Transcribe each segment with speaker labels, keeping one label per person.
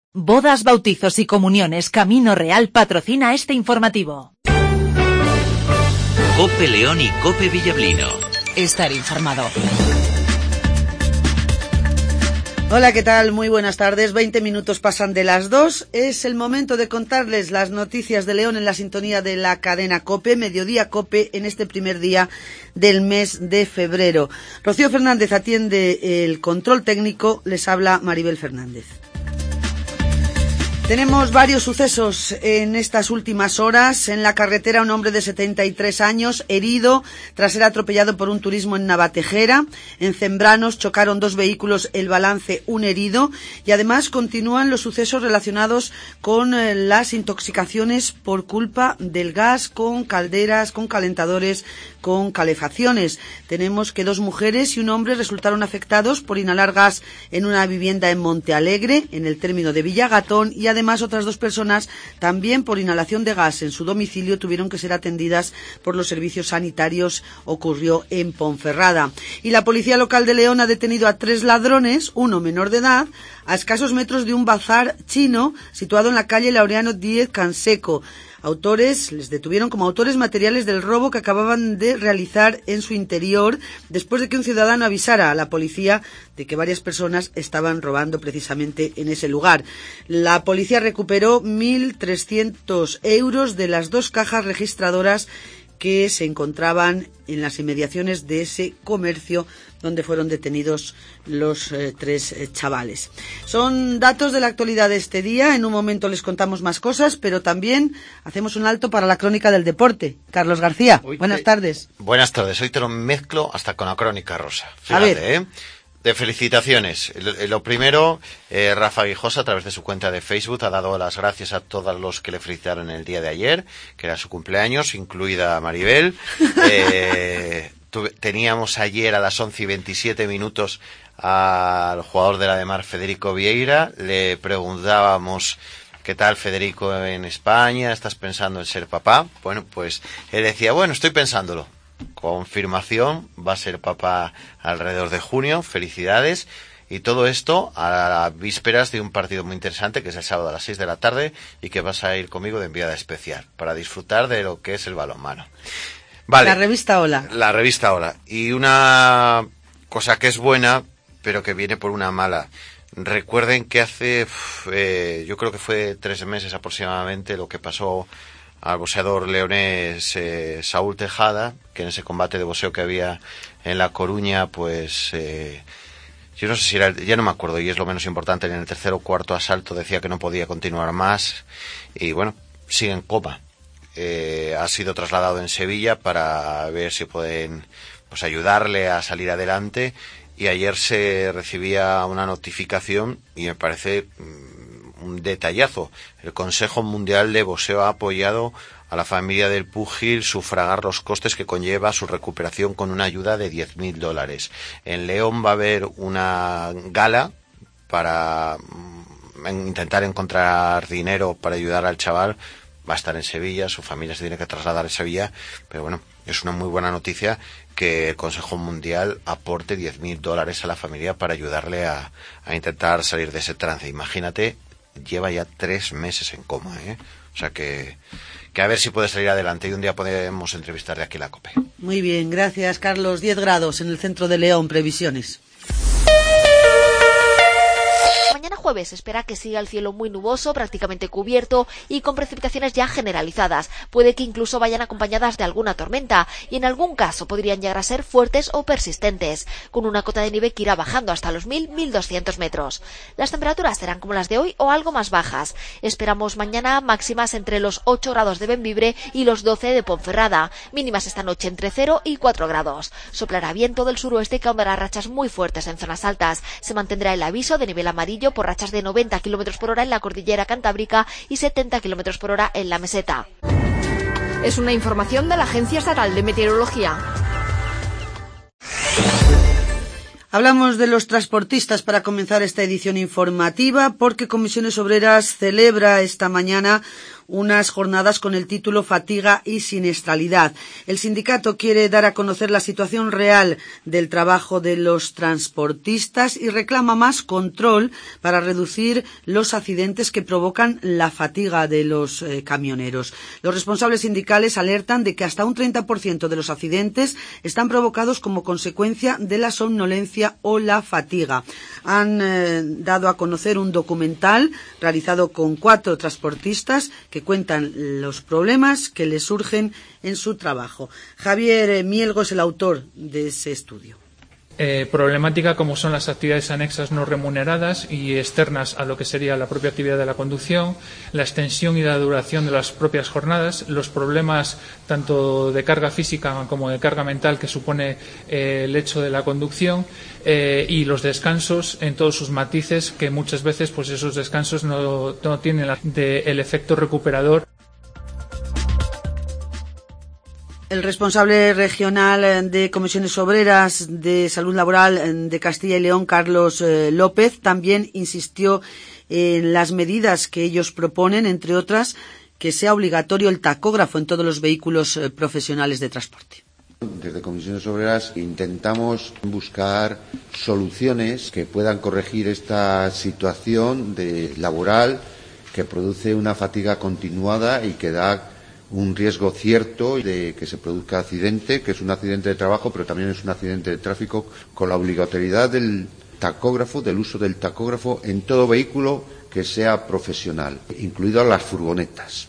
Speaker 1: Bodas, bautizos y comuniones Camino Real patrocina este informativo.
Speaker 2: COPE León y COPE Villablino.
Speaker 1: Estar informado.
Speaker 3: Hola, ¿qué tal? Muy buenas tardes. 20 minutos pasan de las 2. Es el momento de contarles las noticias de León en la sintonía de la cadena COPE, Mediodía COPE, en este primer día del mes de febrero. Rocío Fernández atiende el control técnico. Les habla Maribel Fernández. Tenemos varios sucesos en estas últimas horas. En la carretera, un hombre de 73 años herido tras ser atropellado por un turismo en Navatejera. En Zembranos chocaron dos vehículos, el balance un herido. Y además continúan los sucesos relacionados con las intoxicaciones por culpa del gas, con calderas, con calentadores, con calefacciones. Tenemos que dos mujeres y un hombre resultaron afectados por inhalar gas en una vivienda en Montealegre, en el término de Villagatón, y además otras dos personas también por inhalación de gas en su domicilio tuvieron que ser atendidas por los servicios sanitarios. Ocurrió en Ponferrada. Y la policía local de León ha detenido a 3 ladrones, uno menor de edad, a escasos metros de un bazar chino situado en la calle Laureano Díez Canseco. Les detuvieron como autores materiales del robo que acababan de realizar en su interior después de que un ciudadano avisara a la policía de que varias personas estaban robando precisamente en ese lugar. La policía recuperó 1.300 euros de las 2 cajas registradoras que se encontraban en las inmediaciones de ese comercio donde fueron detenidos los 3 chavales. Son datos de la actualidad de este día. En un momento les contamos más cosas, pero también hacemos un alto para la crónica del deporte. Carlos García, buenas tardes.
Speaker 4: Buenas tardes. Hoy te lo mezclo hasta con la crónica rosa. Fíjate, de felicitaciones. Lo primero, Rafa Guijosa, a través de su cuenta de Facebook, ha dado las gracias a todos los que le felicitaron el día de ayer, que era su cumpleaños, incluida Maribel. Teníamos ayer a las 11:27 al jugador de la de Mar, Federico Vieira. Le preguntábamos: ¿qué tal, Federico, en España? ¿Estás pensando en ser papá? Bueno, pues él decía: bueno, estoy pensándolo. Confirmación, va a ser papá alrededor de junio. Felicidades. Y todo esto a las vísperas de un partido muy interesante que es el sábado a las 6 de la tarde y que vas a ir conmigo de enviada especial para disfrutar de lo que es el balonmano. Vale.
Speaker 3: La revista Hola.
Speaker 4: La revista Hola. Y una cosa que es buena, pero que viene por una mala. Recuerden que hace, yo creo que fue 3 meses aproximadamente, lo que pasó al boxeador leonés Saúl Tejada, que en ese combate de boxeo que había en La Coruña, pues yo no sé si era, ya no me acuerdo, y es lo menos importante, en el tercer o cuarto asalto decía que no podía continuar más, y bueno, sigue en coma. Ha sido trasladado en Sevilla para ver si pueden pues ayudarle a salir adelante, y ayer se recibía una notificación y me parece un detallazo. El Consejo Mundial de Boxeo ha apoyado a la familia del púgil sufragar los costes que conlleva su recuperación con una ayuda de $10.000. En León va a haber una gala para intentar encontrar dinero para ayudar al chaval. Va a estar en Sevilla, su familia se tiene que trasladar a Sevilla, pero bueno, es una muy buena noticia que el Consejo Mundial aporte $10.000 a la familia para ayudarle a intentar salir de ese trance. Imagínate, lleva ya 3 meses en coma, O sea que a ver si puede salir adelante y un día podemos entrevistarle aquí en la COPE.
Speaker 3: Muy bien, gracias, Carlos. 10 grados en el centro de León, previsiones.
Speaker 5: Mañana jueves se espera que siga el cielo muy nuboso, prácticamente cubierto y con precipitaciones ya generalizadas. Puede que incluso vayan acompañadas de alguna tormenta y en algún caso podrían llegar a ser fuertes o persistentes, con una cota de nieve que irá bajando hasta los 1.200 metros. Las temperaturas serán como las de hoy o algo más bajas. Esperamos mañana máximas entre los 8 grados de Bembibre y los 12 de Ponferrada, mínimas esta noche entre 0 y 4 grados. Soplará viento del suroeste que ahondará rachas muy fuertes en zonas altas. Se mantendrá el aviso de nivel amarillo por rachas de 90 km por hora en la cordillera cantábrica y 70 km por hora en la meseta.
Speaker 6: Es una información de la Agencia Estatal de Meteorología.
Speaker 3: Hablamos de los transportistas para comenzar esta edición informativa porque Comisiones Obreras celebra esta mañana unas jornadas con el título Fatiga y siniestralidad. El sindicato quiere dar a conocer la situación real del trabajo de los transportistas y reclama más control para reducir los accidentes que provocan la fatiga de los camioneros. Los responsables sindicales alertan de que hasta un 30% de los accidentes están provocados como consecuencia de la somnolencia o la fatiga. Han dado a conocer un documental realizado con 4 transportistas que cuentan los problemas que les surgen en su trabajo. Javier Mielgo es el autor de ese estudio.
Speaker 7: Problemática como son las actividades anexas no remuneradas y externas a lo que sería la propia actividad de la conducción, la extensión y la duración de las propias jornadas, los problemas tanto de carga física como de carga mental que supone el hecho de la conducción y los descansos en todos sus matices, que muchas veces pues esos descansos no tienen el efecto recuperador.
Speaker 3: El responsable regional de Comisiones Obreras de Salud Laboral de Castilla y León, Carlos López, también insistió en las medidas que ellos proponen, entre otras, que sea obligatorio el tacógrafo en todos los vehículos profesionales de transporte.
Speaker 8: Desde Comisiones Obreras intentamos buscar soluciones que puedan corregir esta situación laboral que produce una fatiga continuada y que da un riesgo cierto de que se produzca accidente, que es un accidente de trabajo, pero también es un accidente de tráfico, con la obligatoriedad del tacógrafo, del uso del tacógrafo en todo vehículo que sea profesional, incluidas las furgonetas.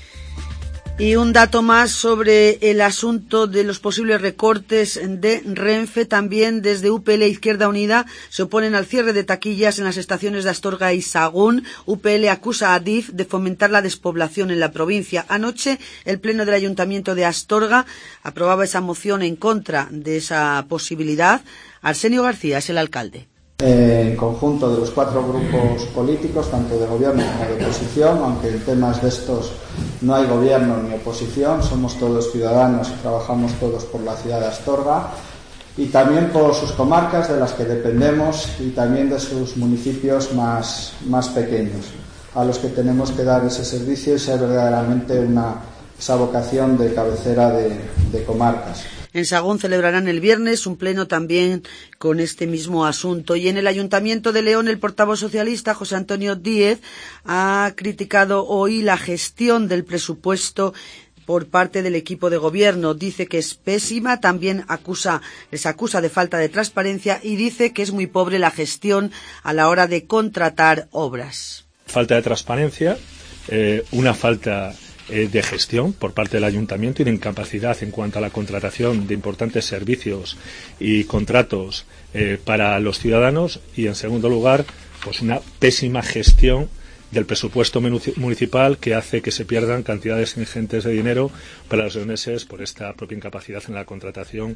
Speaker 3: Y un dato más sobre el asunto de los posibles recortes de Renfe. También desde UPL Izquierda Unida se oponen al cierre de taquillas en las estaciones de Astorga y Sahagún. UPL acusa a Adif de fomentar la despoblación en la provincia. Anoche el Pleno del Ayuntamiento de Astorga aprobaba esa moción en contra de esa posibilidad. Arsenio García es el alcalde.
Speaker 9: En conjunto de los 4 grupos políticos, tanto de gobierno como de oposición, aunque en temas de estos no hay gobierno ni oposición, somos todos ciudadanos y trabajamos todos por la ciudad de Astorga y también por sus comarcas de las que dependemos y también de sus municipios más pequeños, a los que tenemos que dar ese servicio y ser verdaderamente esa vocación de cabecera de comarcas.
Speaker 3: En Sahagún celebrarán el viernes un pleno también con este mismo asunto. Y en el Ayuntamiento de León, el portavoz socialista, José Antonio Díez, ha criticado hoy la gestión del presupuesto por parte del equipo de gobierno. Dice que es pésima, también les acusa de falta de transparencia y dice que es muy pobre la gestión a la hora de contratar obras.
Speaker 10: Falta de transparencia, una falta de gestión por parte del ayuntamiento y de incapacidad en cuanto a la contratación de importantes servicios y contratos para los ciudadanos y, en segundo lugar, pues una pésima gestión del presupuesto municipal que hace que se pierdan cantidades ingentes de dinero para los leoneses por esta propia incapacidad en la contratación.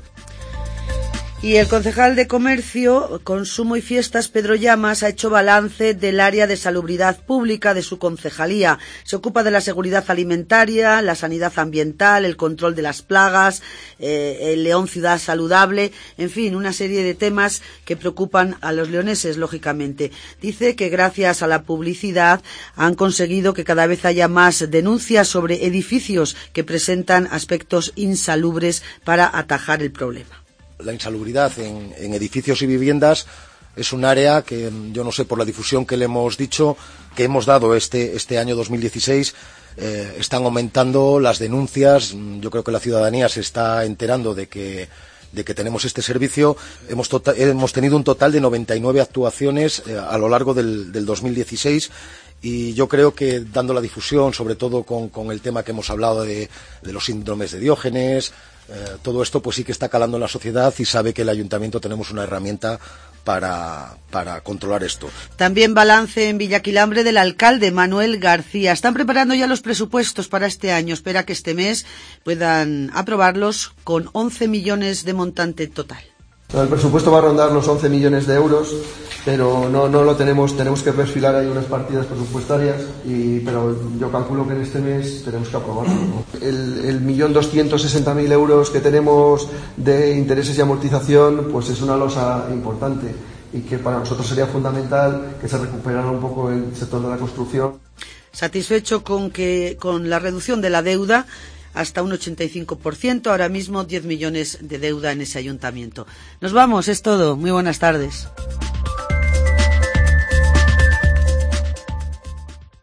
Speaker 3: Y el concejal de Comercio, Consumo y Fiestas, Pedro Llamas, ha hecho balance del área de salubridad pública de su concejalía. Se ocupa de la seguridad alimentaria, la sanidad ambiental, el control de las plagas, el León Ciudad Saludable, en fin, una serie de temas que preocupan a los leoneses, lógicamente. Dice que gracias a la publicidad han conseguido que cada vez haya más denuncias sobre edificios que presentan aspectos insalubres para atajar el problema.
Speaker 11: La insalubridad en edificios y viviendas es un área que, yo no sé, por la difusión que le hemos dicho, que hemos dado este año 2016, están aumentando las denuncias. Yo creo que la ciudadanía se está enterando de que tenemos este servicio. Hemos tenido un total de 99 actuaciones a lo largo del 2016. Y yo creo que dando la difusión, sobre todo con el tema que hemos hablado de los síndromes de Diógenes, todo esto pues sí que está calando en la sociedad y sabe que el ayuntamiento tenemos una herramienta para controlar esto.
Speaker 3: También balance en Villaquilambre del alcalde Manuel García. Están preparando ya los presupuestos para este año. Espera que este mes puedan aprobarlos con 11 millones de montante total.
Speaker 12: El presupuesto va a rondar los 11 millones de euros, pero no lo tenemos que perfilar ahí unas partidas presupuestarias, pero yo calculo que en este mes tenemos que aprobarlo, ¿no? El 1.260.000 euros que tenemos de intereses y amortización, pues es una losa importante y que para nosotros sería fundamental que se recuperara un poco el sector de la construcción.
Speaker 3: satisfecho con la reducción de la deuda hasta un 85%, ahora mismo 10 millones de deuda en ese ayuntamiento. Nos vamos, es todo. Muy buenas tardes.